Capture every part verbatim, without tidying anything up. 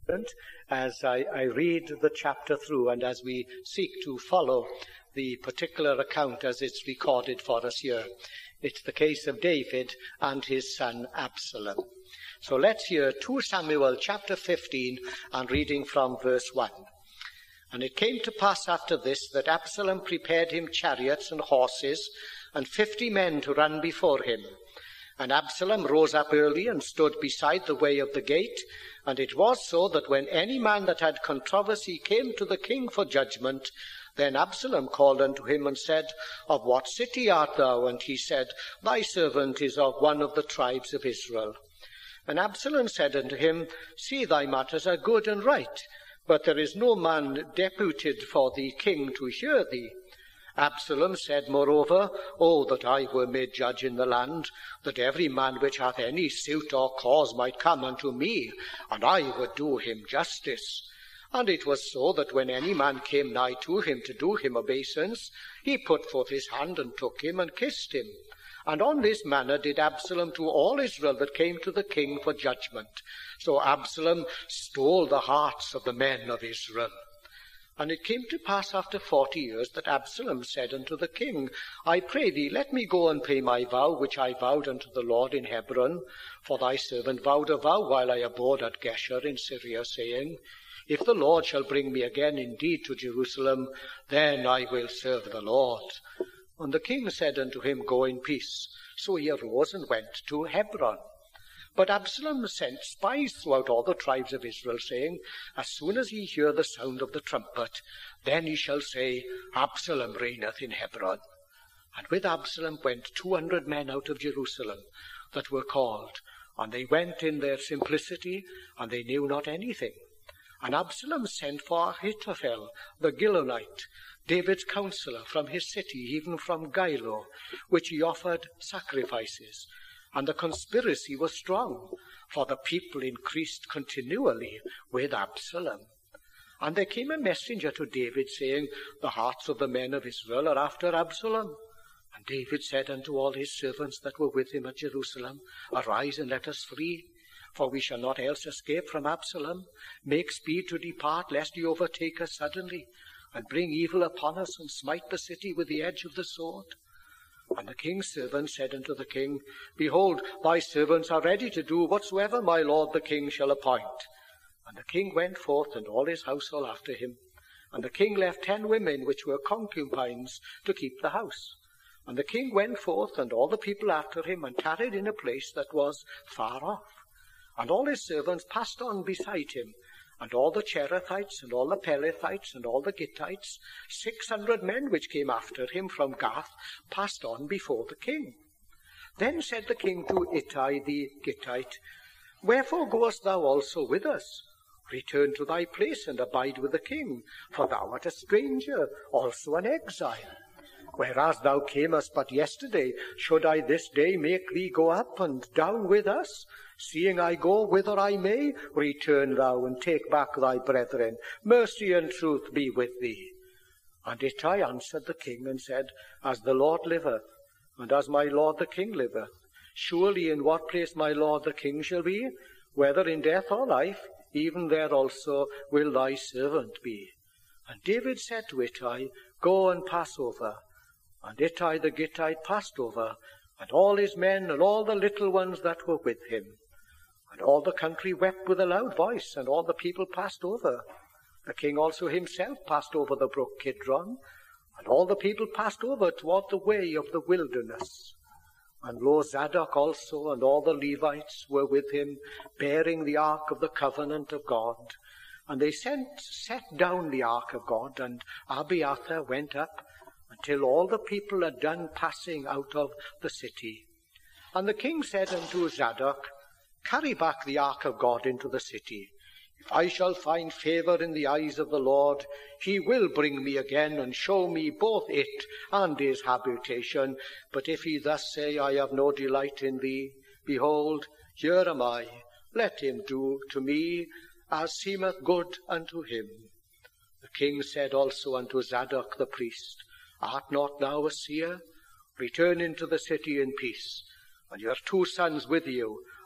as I, I read the chapter through and as we seek to follow the particular account as it's recorded for us here. It's the case of David and his son Absalom. So let's hear Second Samuel chapter fifteen and reading from verse one. And it came to pass after this that Absalom prepared him chariots and horses and fifty men to run before him. And Absalom rose up early and stood beside the way of the gate. And it was so that when any man that had controversy came to the king for judgment, then Absalom called unto him and said, Of what city art thou? And he said, Thy servant is of one of the tribes of Israel. And Absalom said unto him, See, thy matters are good and right, but there is no man deputed for the king to hear thee. Absalom said, Moreover, O that I were made judge in the land, that every man which hath any suit or cause might come unto me, and I would do him justice. And it was so that when any man came nigh to him to do him obeisance, he put forth his hand and took him and kissed him. And on this manner did Absalom to all Israel that came to the king for judgment. So Absalom stole the hearts of the men of Israel. And it came to pass after forty years that Absalom said unto the king, I pray thee, let me go and pay my vow, which I vowed unto the Lord in Hebron. For thy servant vowed a vow while I abode at Geshur in Syria, saying, If the Lord shall bring me again indeed to Jerusalem, then I will serve the Lord. And the king said unto him, Go in peace. So he arose and went to Hebron. But Absalom sent spies throughout all the tribes of Israel, saying, As soon as ye hear the sound of the trumpet, then ye shall say, Absalom reigneth in Hebron. And with Absalom went two hundred men out of Jerusalem that were called, and they went in their simplicity, and they knew not anything. And Absalom sent for Ahithophel, the Gilonite, David's counselor, from his city, even from Gilo, which he offered sacrifices. And the conspiracy was strong, for the people increased continually with Absalom. And there came a messenger to David, saying, The hearts of the men of Israel are after Absalom. And David said unto all his servants that were with him at Jerusalem, Arise and let us flee, for we shall not else escape from Absalom. Make speed to depart, lest he overtake us suddenly, and bring evil upon us, and smite the city with the edge of the sword. And the king's servant said unto the king, Behold, thy servants are ready to do whatsoever my lord the king shall appoint. And the king went forth, and all his household after him. And the king left ten women which were concubines to keep the house. And the king went forth, and all the people after him, and tarried in a place that was far off. And all his servants passed on beside him, and all the Cherethites, and all the Pelethites, and all the Gittites, six hundred men which came after him from Gath, passed on before the king. Then said the king to Ittai the Gittite, Wherefore goest thou also with us? Return to thy place, and abide with the king, for thou art a stranger, also an exile. Whereas thou camest but yesterday, should I this day make thee go up and down with us? Seeing I go whither I may, return thou and take back thy brethren. Mercy and truth be with thee. And Ittai answered the king and said, As the Lord liveth, and as my lord the king liveth, surely in what place my lord the king shall be, whether in death or life, even there also will thy servant be. And David said to Ittai, Go and pass over. And Ittai the Gittite passed over, and all his men, and all the little ones that were with him. And all the country wept with a loud voice, and all the people passed over. The king also himself passed over the brook Kidron, and all the people passed over toward the way of the wilderness. And lo, Zadok also and all the Levites were with him, bearing the ark of the covenant of God. And they sent, set down the ark of God, and Abiathar went up, until all the people had done passing out of the city. And the king said unto Zadok, Carry back the ark of God into the city. If I shall find favor in the eyes of the Lord, he will bring me again and show me both it and his habitation. But if he thus say, I have no delight in thee, behold, here am I. Let him do to me as seemeth good unto him. The king said also unto Zadok the priest, Art not thou a seer? Return into the city in peace, and your two sons with you,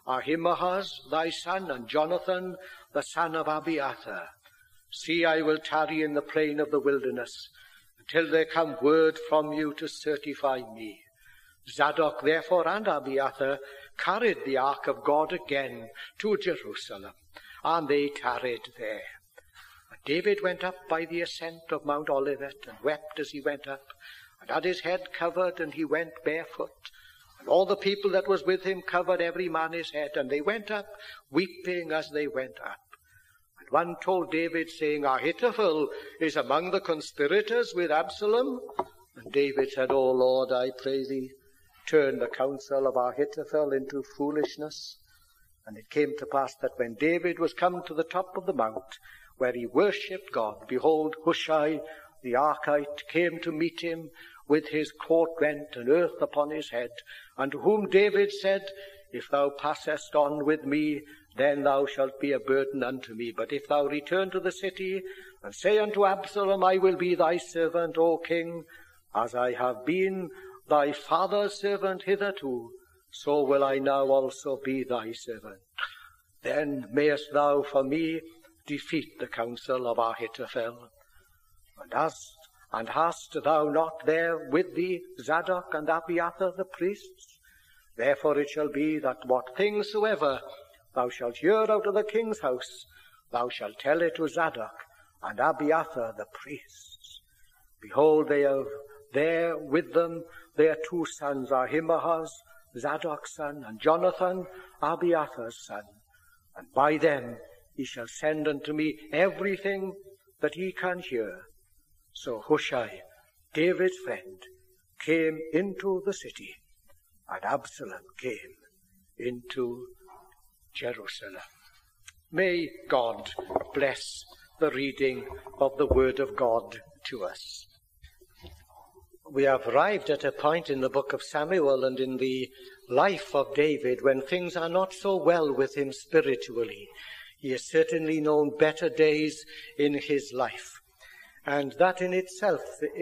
Ahimaaz thy son, and Jonathan the son of Abiathar. See, I will tarry in the plain of the wilderness, until there come word from you to certify me. Zadok therefore and Abiathar carried the ark of God again to Jerusalem, and they tarried there. And David went up by the ascent of Mount Olivet, and wept as he went up, and had his head covered, and he went barefoot. And all the people that was with him covered every man his head, and they went up, weeping as they went up. And one told David, saying, Ahithophel is among the conspirators with Absalom. And David said, O Lord, I pray thee, turn the counsel of Ahithophel into foolishness. And it came to pass that when David was come to the top of the mount, where he worshipped God, behold, Hushai the Archite came to meet him, with his coat rent and earth upon his head, unto whom David said, If thou passest on with me, then thou shalt be a burden unto me. But if thou return to the city, and say unto Absalom, I will be thy servant, O king, as I have been thy father's servant hitherto, so will I now also be thy servant. Then mayest thou for me defeat the counsel of Ahithophel. And hast, and hast thou not there with thee Zadok and Abiathar the priests? Therefore it shall be that what things soever thou shalt hear out of the king's house, thou shalt tell it to Zadok and Abiathar the priests. Behold, they have there with them their two sons, Ahimaaz, Zadok's son, and Jonathan, Abiathar's son. And by them he shall send unto me everything that he can hear. So Hushai, David's friend, came into the city, and Absalom came into Jerusalem. May God bless the reading of the Word of God to us. We have arrived at a point in the book of Samuel and in the life of David when things are not so well with him spiritually. He has certainly known better days in his life. And that in itself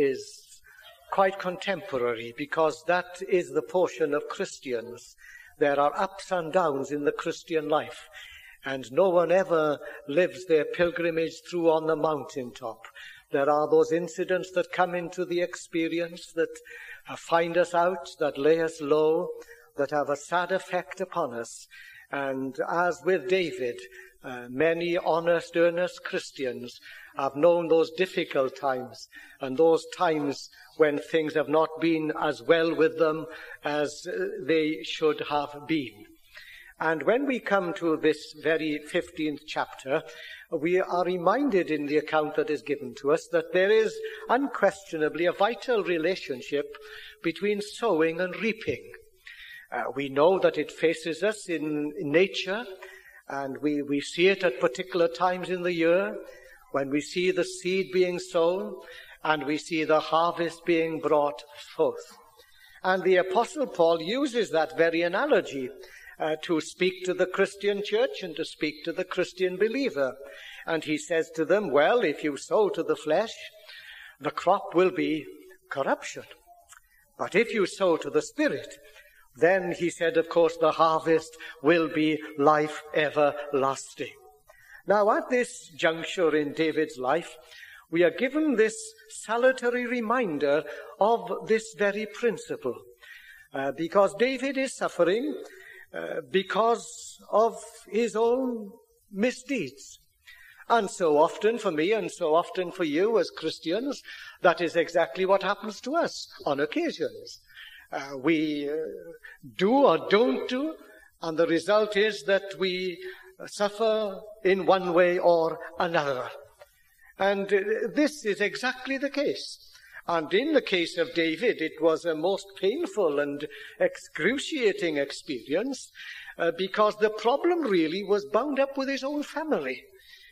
is quite contemporary, because that is the portion of Christians. There are ups and downs in the Christian life, and no one ever lives their pilgrimage through on the mountaintop. There are those incidents that come into the experience that find us out, that lay us low, that have a sad effect upon us. And as with David, uh, many honest, earnest Christians have known those difficult times and those times when things have not been as well with them as they should have been. And when we come to this very fifteenth chapter, we are reminded in the account that is given to us that there is unquestionably a vital relationship between sowing and reaping. Uh, we know that it faces us in, in nature, and we, we see it at particular times in the year, when we see the seed being sown and we see the harvest being brought forth. And the Apostle Paul uses that very analogy uh, to speak to the Christian church and to speak to the Christian believer. And he says to them, well, if you sow to the flesh, the crop will be corruption. But if you sow to the Spirit, then, he said, of course, the harvest will be life everlasting. Now, at this juncture in David's life, we are given this salutary reminder of this very principle. Uh, because David is suffering uh, because of his own misdeeds. And so often for me and so often for you as Christians, that is exactly what happens to us on occasions. Uh, we uh, do or don't do, and the result is that we suffer in one way or another. And uh, this is exactly the case. And in the case of David, it was a most painful and excruciating experience uh, because the problem really was bound up with his own family.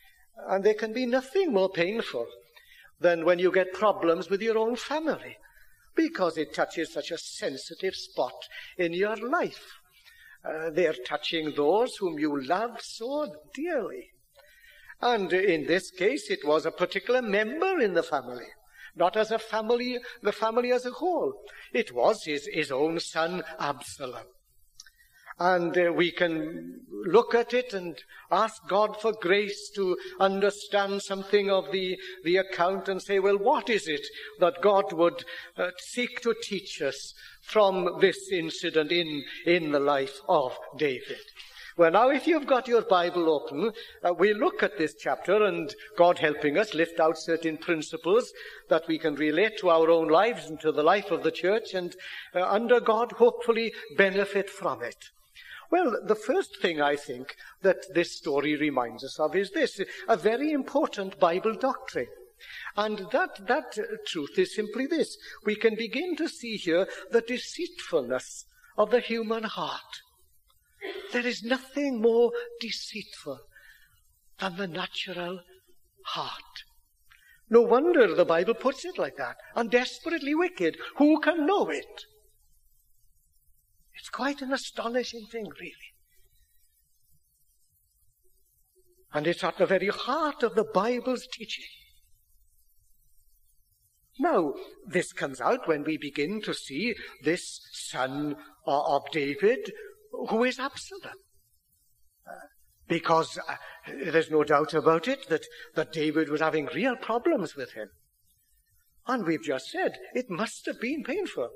And there can be nothing more painful than when you get problems with your own family, because it touches such a sensitive spot in your life. Uh, they're touching those whom you love so dearly. And in this case, it was a particular member in the family, not as a family, the family as a whole. It was his, his own son, Absalom. And uh, we can look at it and ask God for grace to understand something of the, the account and say, well, what is it that God would uh, seek to teach us from this incident in, in the life of David? Well, now, if you've got your Bible open, uh, we look at this chapter and, God helping us, lift out certain principles that we can relate to our own lives and to the life of the church and, uh, under God, hopefully benefit from it. Well, the first thing I think that this story reminds us of is this, a very important Bible doctrine. And that, that uh, truth is simply this. We can begin to see here the deceitfulness of the human heart. There is nothing more deceitful than the natural heart. No wonder the Bible puts it like that. And desperately wicked. Who can know it? It's quite an astonishing thing, really. And it's at the very heart of the Bible's teaching. Now, this comes out when we begin to see this son of David, who is Absalom. Uh, because uh, there's no doubt about it that, that David was having real problems with him. And we've just said, it must have been painful.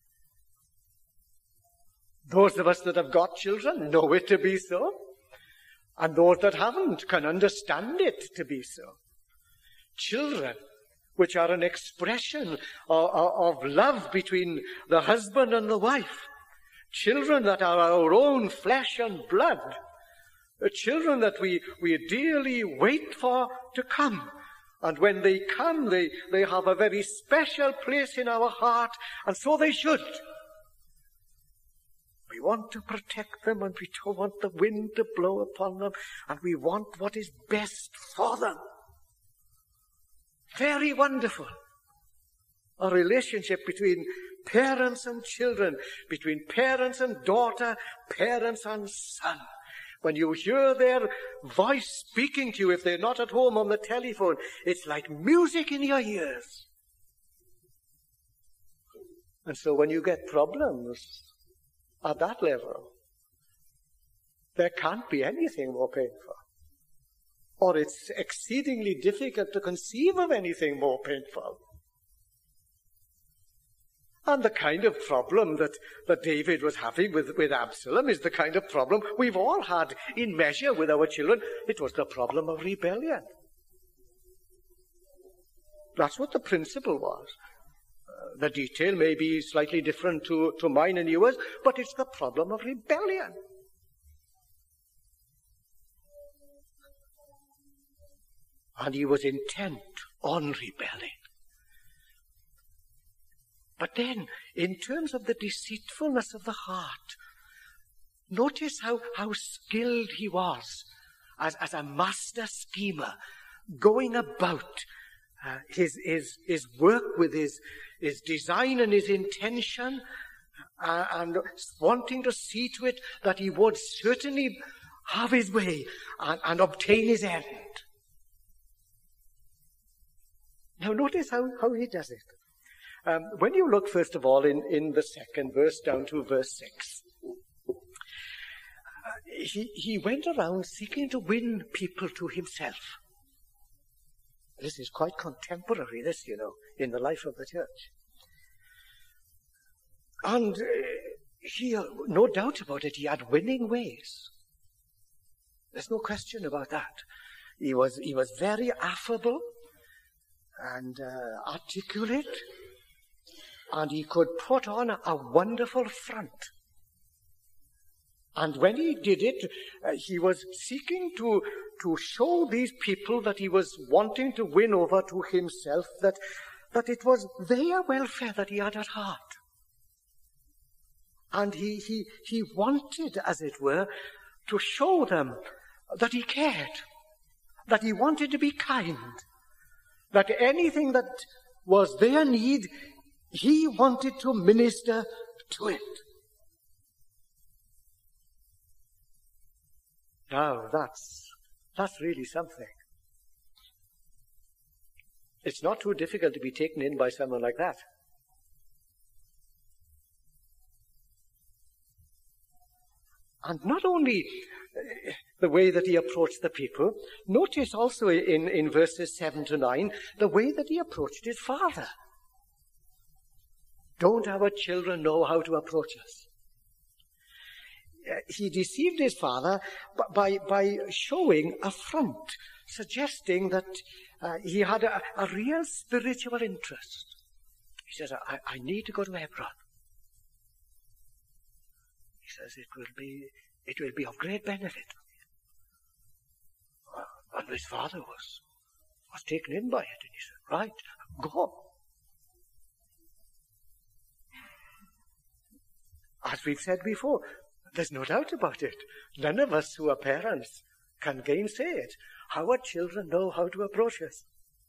Those of us that have got children know it to be so. And those that haven't can understand it to be so. Children, which are an expression of, of love between the husband and the wife. Children that are our own flesh and blood. Children that we, we dearly wait for to come. And when they come, they, they have a very special place in our heart, and so they should. We want to protect them, and we don't want the wind to blow upon them, and we want what is best for them. Very wonderful. A relationship between parents and children, between parents and daughter, parents and son. When you hear their voice speaking to you, if they're not at home on the telephone, it's like music in your ears. And so when you get problems at that level, there can't be anything more painful. Or it's exceedingly difficult to conceive of anything more painful. And the kind of problem that, that David was having with, with Absalom is the kind of problem we've all had in measure with our children. It was the problem of rebellion. That's what the principle was. Uh, the detail may be slightly different to, to mine and yours, but it's the problem of rebellion. And he was intent on rebelling. But then, in terms of the deceitfulness of the heart, notice how, how skilled he was as, as a master schemer, going about uh, his, his, his work with his, his design and his intention, uh, and wanting to see to it that he would certainly have his way and, and obtain his end. Now notice how, how he does it. Um, when you look, first of all, in, in the second verse down to verse six, uh, he, he went around seeking to win people to himself. This is quite contemporary, this, you know, in the life of the church. And uh, he, no doubt about it, he had winning ways. There's no question about that. He was, he was very affable and uh, articulate. And he could put on a, a wonderful front. And when he did it, uh, he was seeking to, to show these people that he was wanting to win over to himself, that, that it was their welfare that he had at heart. And he, he, he wanted, as it were, to show them that he cared, that he wanted to be kind, that anything that was their need, he wanted to minister to it. Now, that's, that's really something. It's not too difficult to be taken in by someone like that. And not only uh, the way that he approached the people, notice also in, in verses seven to nine, the way that he approached his father. Don't our children know how to approach us? He deceived his father by, by showing a front, suggesting that uh, he had a, a real spiritual interest. He says, I, I need to go to Hebron. He says, it will be, it will be of great benefit. And his father was, was taken in by it. And he said, right, go. As we've said before, there's no doubt about it. None of us who are parents can gainsay it. Our children know how to approach us.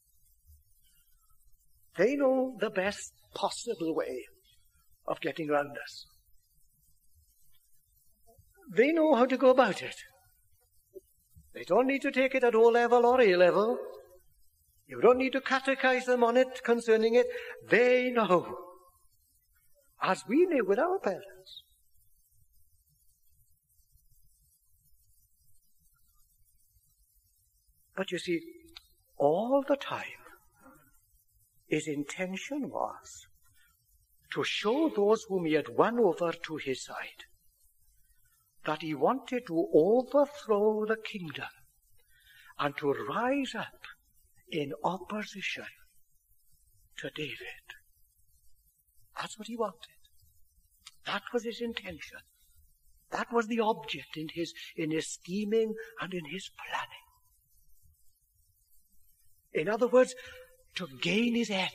They know the best possible way of getting around us. They know how to go about it. They don't need to take it at O level or A level. You don't need to catechize them on it, concerning it. They know. As we live with our parents. But you see, all the time, his intention was to show those whom he had won over to his side that he wanted to overthrow the kingdom and to rise up in opposition to David. That's what he wanted. That was his intention. That was the object in his, in his scheming and in his planning. In other words, to gain his end.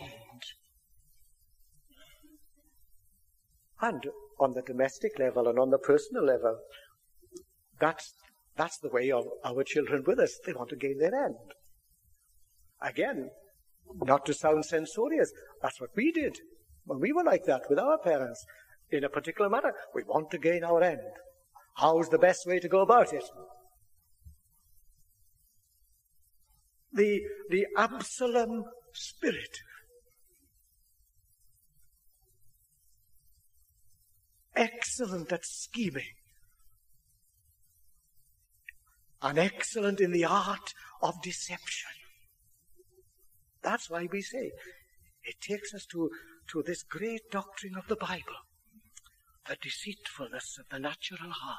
And on the domestic level and on the personal level, that's, that's the way of our children with us. They want to gain their end. Again, not to sound censorious, that's what we did when we were like that with our parents. In a particular matter, we want to gain our end. How's the best way to go about it? The, the Absalom spirit. Excellent at scheming. And excellent in the art of deception. That's why we say it takes us to, to this great doctrine of the Bible, the deceitfulness of the natural heart.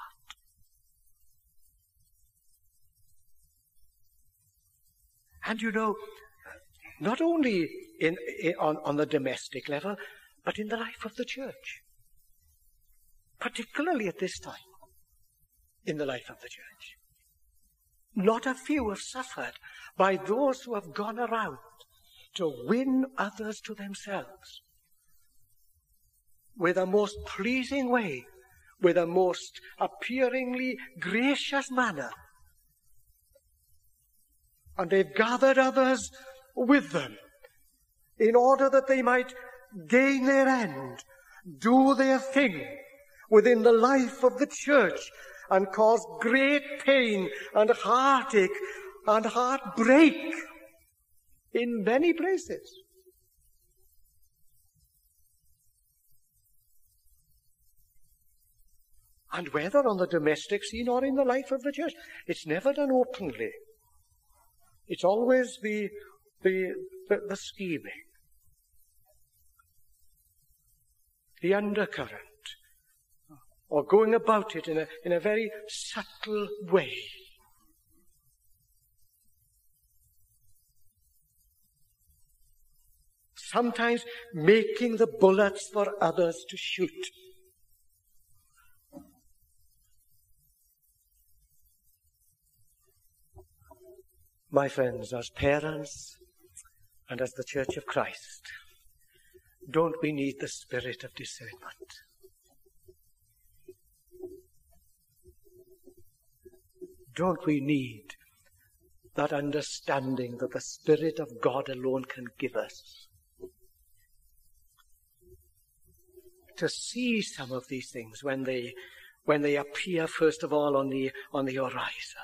And you know, not only in, in, on, on the domestic level, but in the life of the church. Particularly at this time, in the life of the church. Not a few have suffered by those who have gone around to win others to themselves with a most pleasing way, with a most appearingly gracious manner. And they've gathered others with them in order that they might gain their end, do their thing within the life of the church and cause great pain and heartache and heartbreak in many places. And whether on the domestic scene or in the life of the church, it's never done openly. It's always the, the, the, the scheming, the undercurrent, or going about it in a, in a very subtle way. Sometimes making the bullets for others to shoot. My friends, as parents and as the Church of Christ, don't we need the spirit of discernment? Don't we need that understanding that the Spirit of God alone can give us? To see some of these things when they, when they appear, first of all, on the, on the horizon.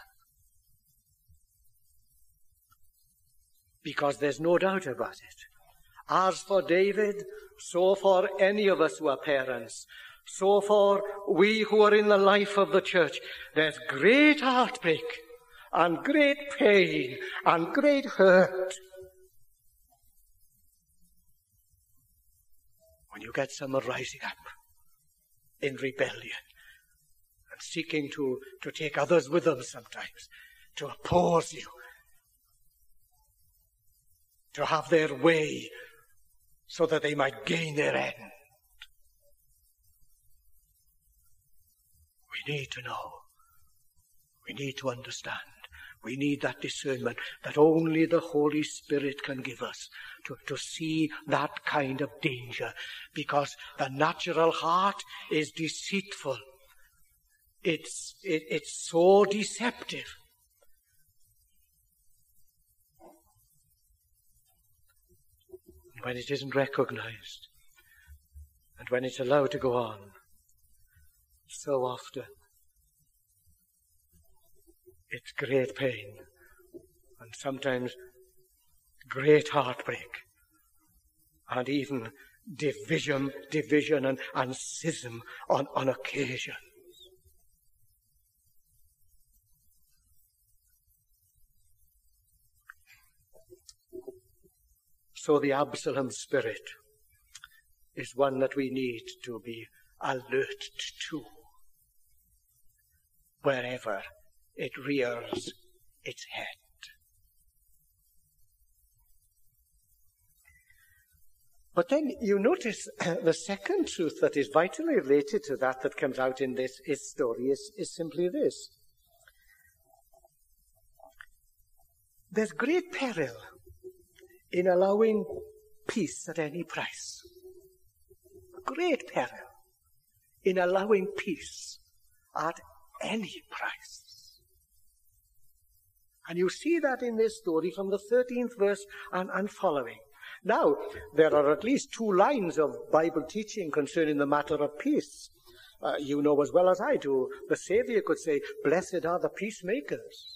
Because there's no doubt about it. As for David, so for any of us who are parents, So for we who are in the life of the church, there's great heartbreak and great pain and great hurt when you get someone rising up in rebellion and seeking to, to take others with them sometimes, to oppose you, to have their way so that they might gain their end. We need to know. We need to understand. We need that discernment that only the Holy Spirit can give us to, to see that kind of danger, because the natural heart is deceitful. It's, it, it's so deceptive. When it isn't recognized and when it's allowed to go on, so often it's great pain and sometimes great heartbreak and even division, division and, and schism on, on occasion. So the Absalom spirit is one that we need to be alert to wherever it rears its head. But then you notice the second truth that is vitally related to that that comes out in this, this story is, is simply this. There's great peril in allowing peace at any price. Great peril in allowing peace at any price. And you see that in this story from the thirteenth verse and, and following. Now, there are at least two lines of Bible teaching concerning the matter of peace. Uh, you know as well as I do, the Savior could say, "Blessed are the peacemakers."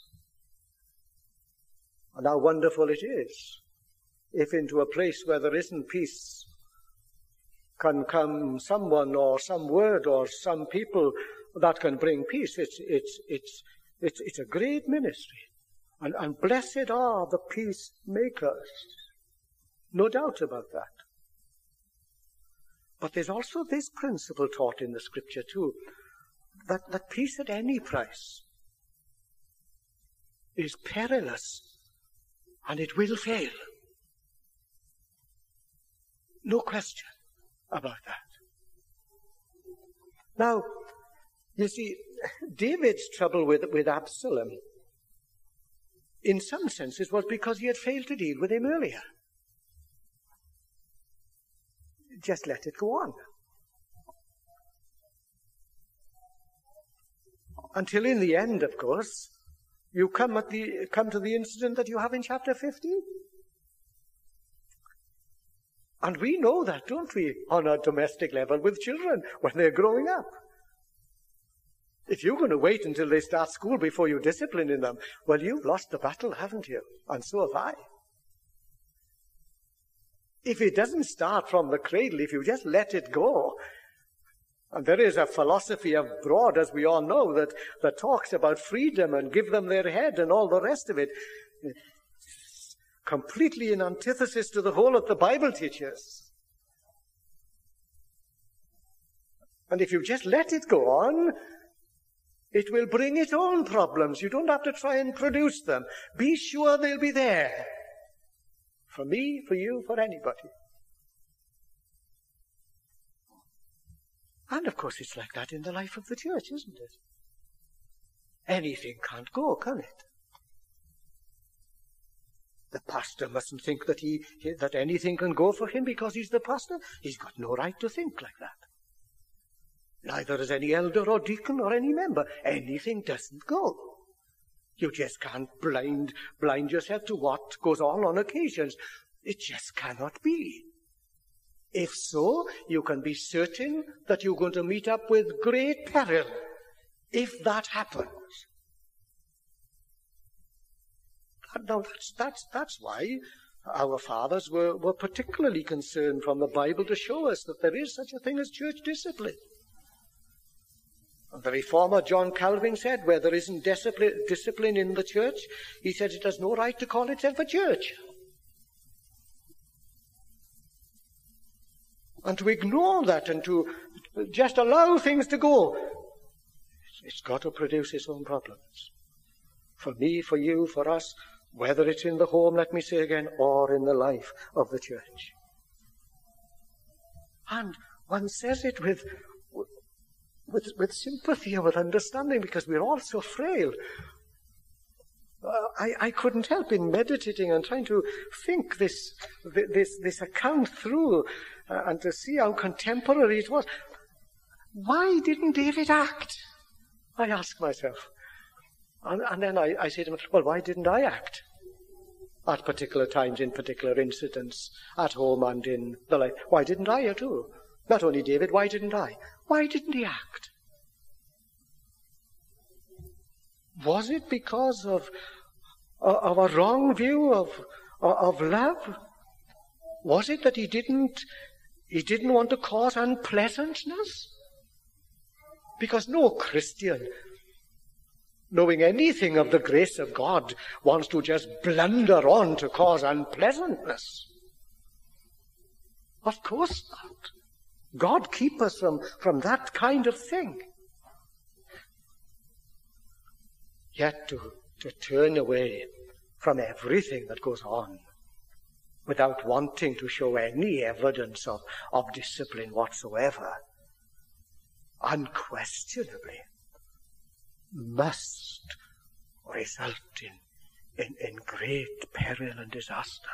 And how wonderful it is if into a place where there isn't peace can come someone or some word or some people that can bring peace. It's, it's, it's, it's, it's a great ministry. And, and blessed are the peacemakers. No doubt about that. But there's also this principle taught in the Scripture too, that, that peace at any price is perilous and it will fail. No question about that. Now, you see, David's trouble with, with Absalom, in some senses, was because he had failed to deal with him earlier. Just let it go on. Until in the end, of course, you come at the come to the incident that you have in chapter fifteen. And we know that, don't we, on a domestic level with children when they're growing up. If you're going to wait until they start school before you discipline in them, well, you've lost the battle, haven't you? And so have I. If it doesn't start from the cradle, if you just let it go, and there is a philosophy abroad, as we all know, that, that talks about freedom and give them their head and all the rest of it, it's completely in antithesis to the whole that the Bible teaches. And if you just let it go on, it will bring its own problems. You don't have to try and produce them. Be sure they'll be there. For me, for you, for anybody. And of course it's like that in the life of the church, isn't it? Anything can't go, can it? The pastor mustn't think that he that anything can go for him because he's the pastor. He's got no right to think like that. Neither has any elder or deacon or any member. Anything doesn't go. You just can't blind, blind yourself to what goes on on occasions. It just cannot be. If so, you can be certain that you're going to meet up with great peril if that happens. Now, that's, that's, that's why our fathers were, were particularly concerned from the Bible to show us that there is such a thing as church discipline. The reformer John Calvin said, where there isn't discipline, discipline in the church, he said it has no right to call itself a church. And to ignore that and to just allow things to go, it's got to produce its own problems. For me, for you, for us, whether it's in the home, let me say again, or in the life of the church. And one says it with, with, with sympathy and with understanding, because we're all so frail. Uh, I, I couldn't help in meditating and trying to think this, this, this account through uh, and to see how contemporary it was. Why didn't David act? I ask myself. And, and then I, I say to myself, well, why didn't I act? At particular times, in particular incidents, at home and in the life. Why didn't I too? Not only David, why didn't I? Why didn't he act? Was it because of, of a wrong view of, of love? Was it that he didn't, he didn't want to cause unpleasantness? Because no Christian, knowing anything of the grace of God, wants to just blunder on to cause unpleasantness. Of course not. God keep us from, from that kind of thing. Yet to, to turn away from everything that goes on without wanting to show any evidence of, of discipline whatsoever, unquestionably must result in, in, in great peril and disaster.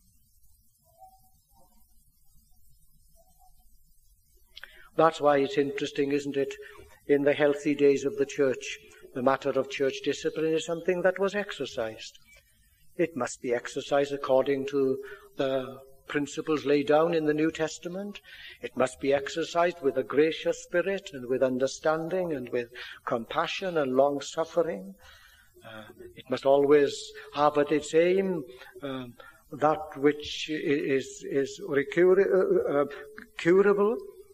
That's why it's interesting, isn't it? In the healthy days of the church, the matter of church discipline is something that was exercised. It must be exercised according to the principles laid down in the New Testament. It must be exercised with a gracious spirit and with understanding and with compassion and long-suffering. Uh, it must always have at its aim um, that which is, is recur- uh, curable,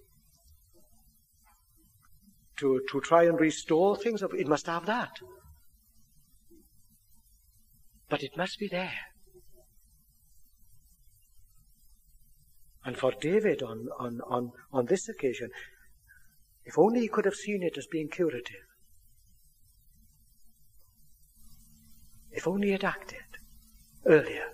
to, to try and restore things. It must have that. But it must be there. And for David on, on, on, on this occasion, if only he could have seen it as being curative. If only he had acted earlier.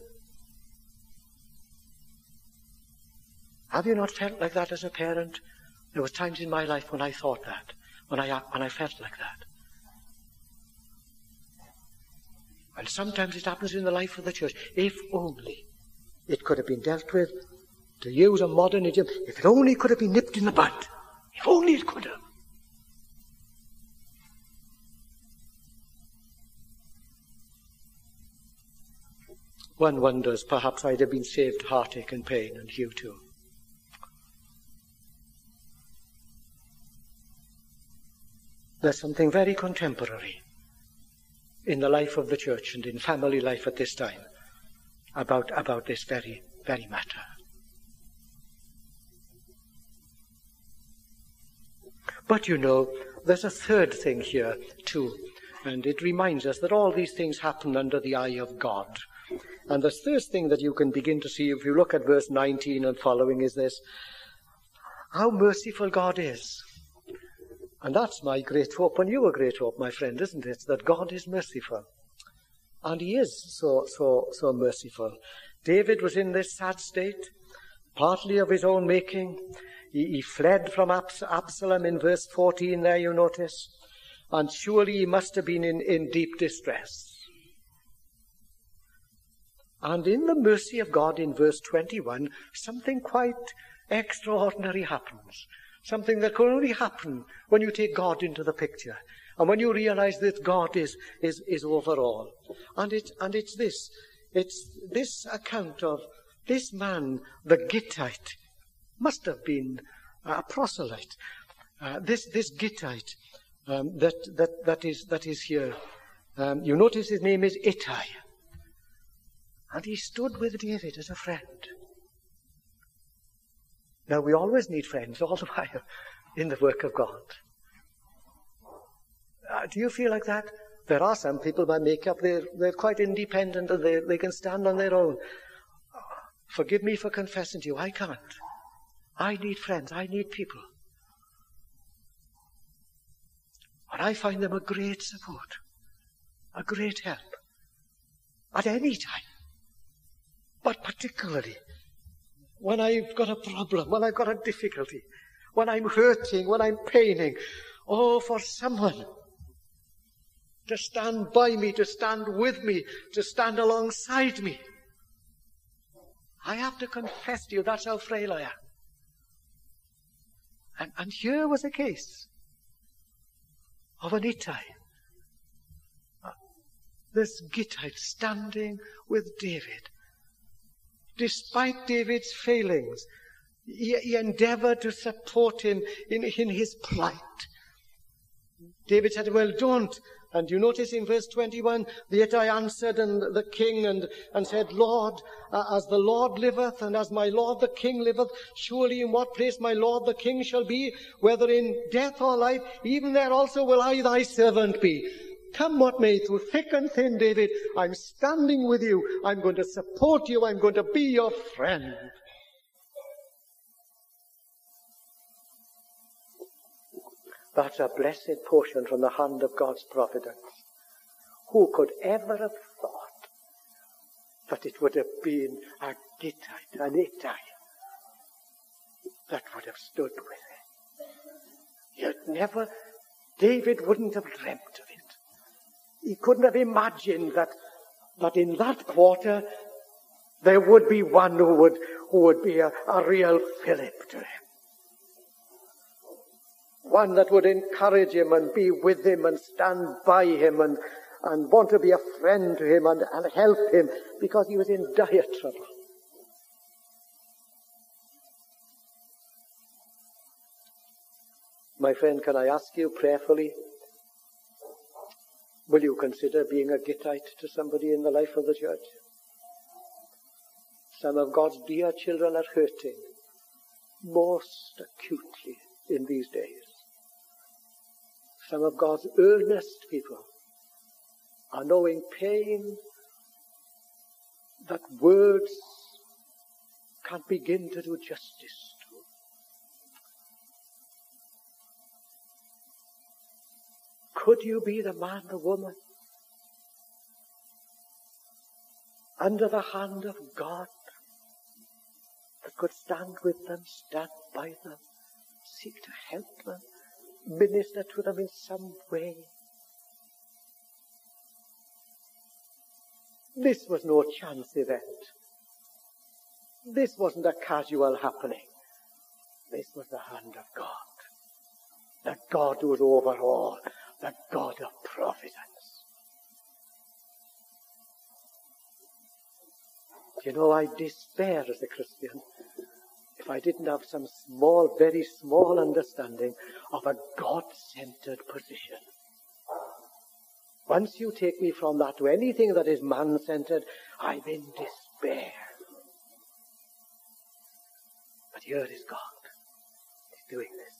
Have you not felt like that as a parent? There was times in my life when I thought that, when I, when I felt like that. And sometimes it happens in the life of the church. If only it could have been dealt with, to use a modern idiom, if it only could have been nipped in the bud. If only it could have. One wonders, perhaps I'd have been saved heartache and pain, and you too. There's something very contemporary in the life of the church and in family life at this time about, about this very, very matter. But you know, there's a third thing here too, and it reminds us that all these things happen under the eye of God. And the third thing that you can begin to see if you look at verse nineteen and following is this: how merciful God is. And that's my great hope, and your great hope, my friend, isn't it? That God is merciful. And he is so, so, so merciful. David was in this sad state, partly of his own making. He, he fled from Abs- Absalom in verse fourteen there, you notice. And surely he must have been in, in deep distress. And in the mercy of God in verse twenty-one, something quite extraordinary happens. Something that can only happen when you take God into the picture. And when you realize that God is, is, is over all. And, it, and it's this. It's this account of this man, the Gittite, must have been a proselyte. Uh, this, this Gittite um, that, that, that, is, that is here. Um, you notice his name is Ittai. And he stood with David as a friend. Now, we always need friends all the while in the work of God. Uh, do you feel like that? There are some people by makeup, they're, they're quite independent and they, they can stand on their own. Forgive me for confessing to you, I can't. I need friends, I need people. And I find them a great support, a great help, at any time. But particularly when I've got a problem, when I've got a difficulty, when I'm hurting, when I'm paining. Oh, for someone to stand by me, to stand with me, to stand alongside me. I have to confess to you, that's how frail I am. And, and here was a case of an Ittai. This Gittite standing with David. Despite David's failings, he, he endeavored to support him in, in his plight. David said, well, don't. And you notice in verse twenty-one, the Ittai answered and the king and, and said, Lord, uh, as the Lord liveth, and as my Lord the king liveth, surely in what place my Lord the king shall be, whether in death or life, even there also will I thy servant be. Come what may, through thick and thin, David, I'm standing with you. I'm going to support you. I'm going to be your friend. That's a blessed portion from the hand of God's providence. Who could ever have thought that it would have been a Gittite, an Ittai, that would have stood with it? You'd never, David wouldn't have dreamt of it. He couldn't have imagined that, that in that quarter there would be one who would, who would be a, a real Philip to him. One that would encourage him and be with him and stand by him and, and want to be a friend to him and, and help him because he was in dire trouble. My friend, can I ask you prayerfully, will you consider being a Gittite to somebody in the life of the church? Some of God's dear children are hurting most acutely in these days. Some of God's earnest people are knowing pain that words can't begin to do justice to. Could you be the man, the woman, under the hand of God, that could stand with them, stand by them, seek to help them, minister to them in some way? This was no chance event. This wasn't a casual happening. This was the hand of God. The God who was over all. The God of providence. You know, I despair as a Christian if I didn't have some small, very small understanding of a God-centered position. Once you take me from that to anything that is man-centered, I'm in despair. But here is God. He's doing this.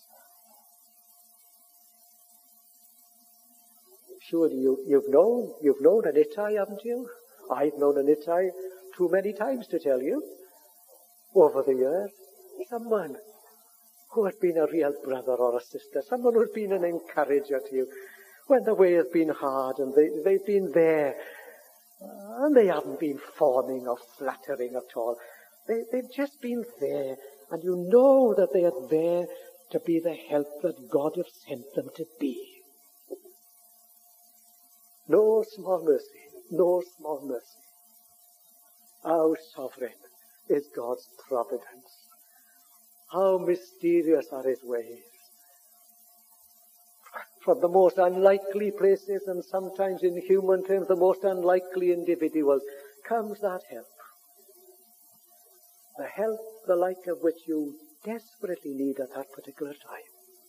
Surely you, you've known, you've known an Ittai, haven't you? I've known an Ittai too many times to tell you over the years. Someone who has been a real brother or a sister, someone who's been an encourager to you when the way has been hard and they, they've been there and they haven't been fawning or flattering at all. They, they've just been there, and you know that they are there to be the help that God has sent them to be. No small mercy, no small mercy. How sovereign is God's providence. How mysterious are his ways. From the most unlikely places, and sometimes in human terms the most unlikely individuals, comes that help. The help the like of which you desperately need at that particular time.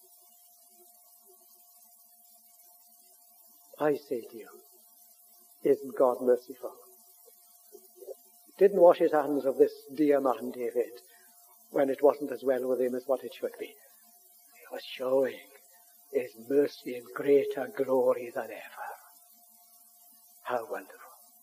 I say to you, isn't God merciful? Didn't wash his hands of this dear man David when it wasn't as well with him as what it should be. He was showing is mercy in greater glory than ever. How wonderful.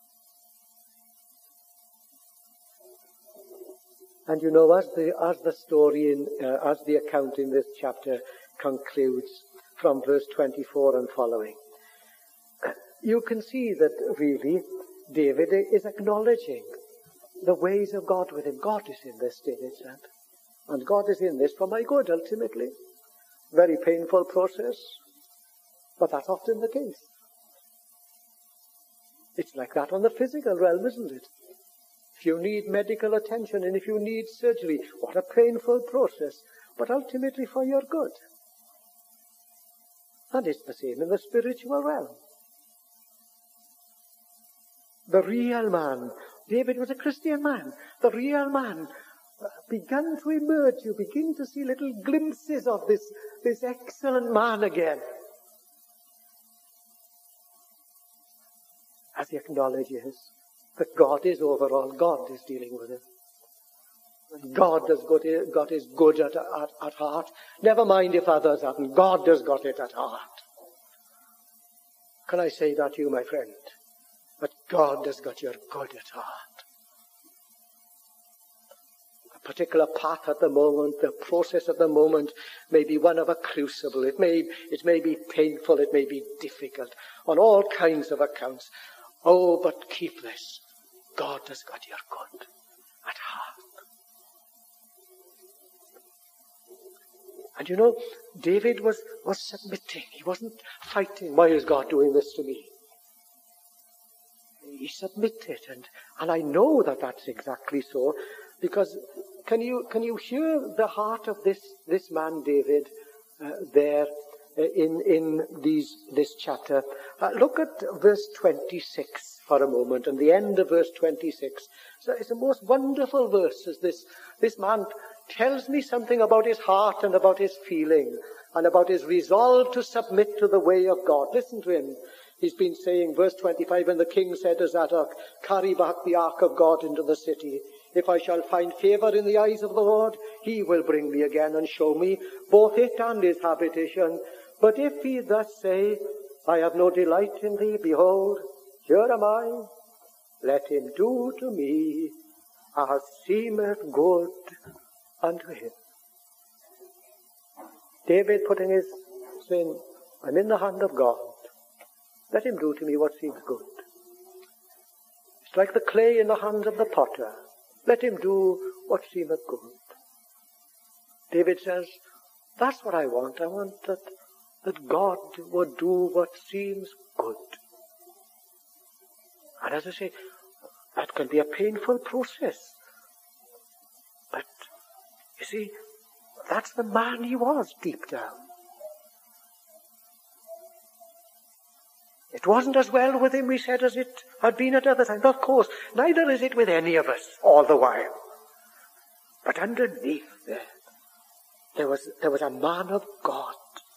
And you know, as the, as the story, in, uh, as the account in this chapter concludes from verse twenty-four and following, you can see that really David is acknowledging the ways of God with him. God is in this, David said. And God is in this for my good, ultimately. Very painful process, but that's often the case. It's like that on the physical realm, isn't it? If you need medical attention and if you need surgery, what a painful process, but ultimately for your good. And it's the same in the spiritual realm. The real man, David was a Christian man, the real man began to emerge. You begin to see little glimpses of this, this excellent man again. As he acknowledges that God is overall, God is dealing with him. And God has got, it, got his good at, at, at heart. Never mind if others haven't. God has got it at heart. Can I say that to you, my friend? But God has got your good at heart. A particular path at the moment, the process at the moment may be one of a crucible. It may, it may be painful. It may be difficult on all kinds of accounts. Oh, but keep this. God has got your good at heart. And you know, David was, was submitting. He wasn't fighting. Why is God doing this to me? He submitted. And, and I know that that's exactly so. Because can you, can you hear the heart of this, this man, David, uh, there uh, in, in these, this chapter? Uh, look at verse twenty-six for a moment, and the end of verse twenty-six. So it's the most wonderful verse, as this, this man tells me something about his heart and about his feeling and about his resolve to submit to the way of God. Listen to him. He's been saying, verse twenty-five, and the king said to Zadok, carry back the ark of God into the city. If I shall find favor in the eyes of the Lord, he will bring me again and show me both it and his habitation. But if he thus say, I have no delight in thee, behold, here am I. Let him do to me as seemeth good unto him. David putting his saying, I'm in the hand of God. Let him do to me what seems good. It's like the clay in the hands of the potter. Let him do what seemeth good. David says, that's what I want. I want that, that God would do what seems good. And as I say, that can be a painful process. But, you see, that's the man he was deep down. It wasn't as well with him, we said, as it had been at other times. Of course, neither is it with any of us all the while. But underneath there, there was, there was a man of God.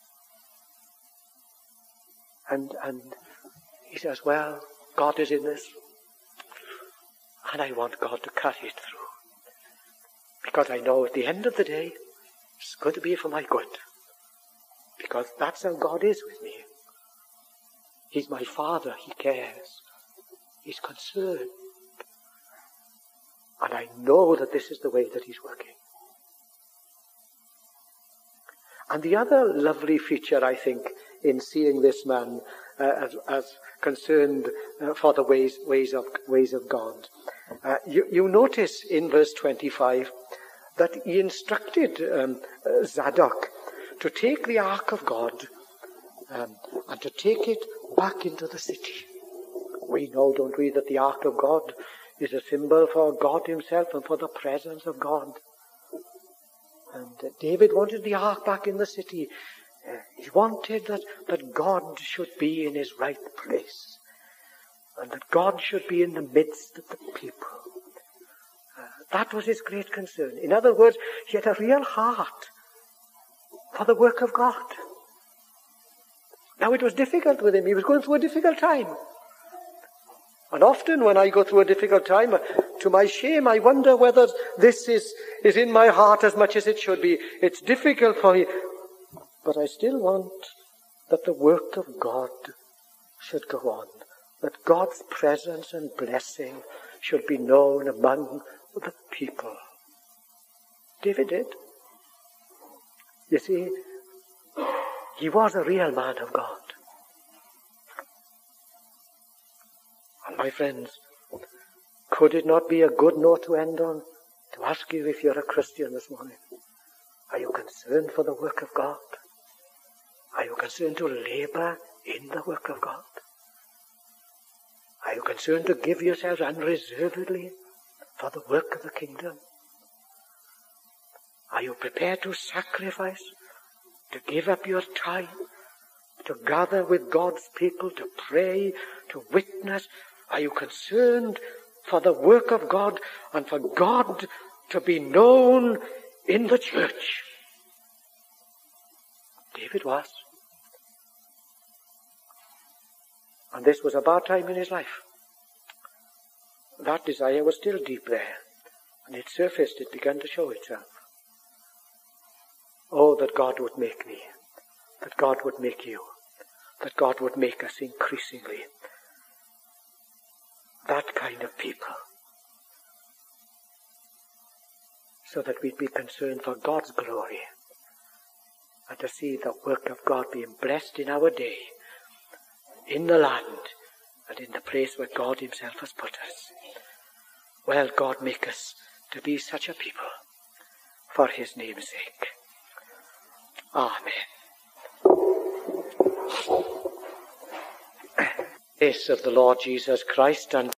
And, and he says, well, God is in this. And I want God to carry it through. Because I know at the end of the day, it's going to be for my good. Because that's how God is with me. He's my Father. He cares. He's concerned. And I know that this is the way that he's working. And the other lovely feature, I think, in seeing this man uh, as, as concerned uh, for the ways, ways, of, ways of God, uh, you, you notice in verse twenty-five that he instructed um, uh, Zadok to take the ark of God um, and to take it back into the city. We know, don't we, that the ark of God is a symbol for God himself and for the presence of God. And uh, David wanted the ark back in the city. Uh, he wanted that, that God should be in his right place. And that God should be in the midst of the people. Uh, that was his great concern. In other words, he had a real heart for the work of God. Now it was difficult with him. He was going through a difficult time. And often when I go through a difficult time, to my shame, I wonder whether this is, is in my heart as much as it should be. It's difficult for me. But I still want that the work of God should go on, that God's presence and blessing should be known among the people. David did. You see, he was a real man of God. And my friends, could it not be a good note to end on, to ask you if you're a Christian this morning? Are you concerned for the work of God? Are you concerned to labor in the work of God? Are you concerned to give yourselves unreservedly for the work of the kingdom? Are you prepared to sacrifice, to give up your time, to gather with God's people, to pray, to witness? Are you concerned for the work of God and for God to be known in the church? David was. And this was a bad time in his life. That desire was still deep there, and it surfaced, it began to show itself. Oh, that God would make me, that God would make you, that God would make us increasingly that kind of people, so that we'd be concerned for God's glory and to see the work of God being blessed in our day, in the land, and in the place where God himself has put us. Well, God make us to be such a people for his name's sake. Amen. Grace of the Lord Jesus Christ and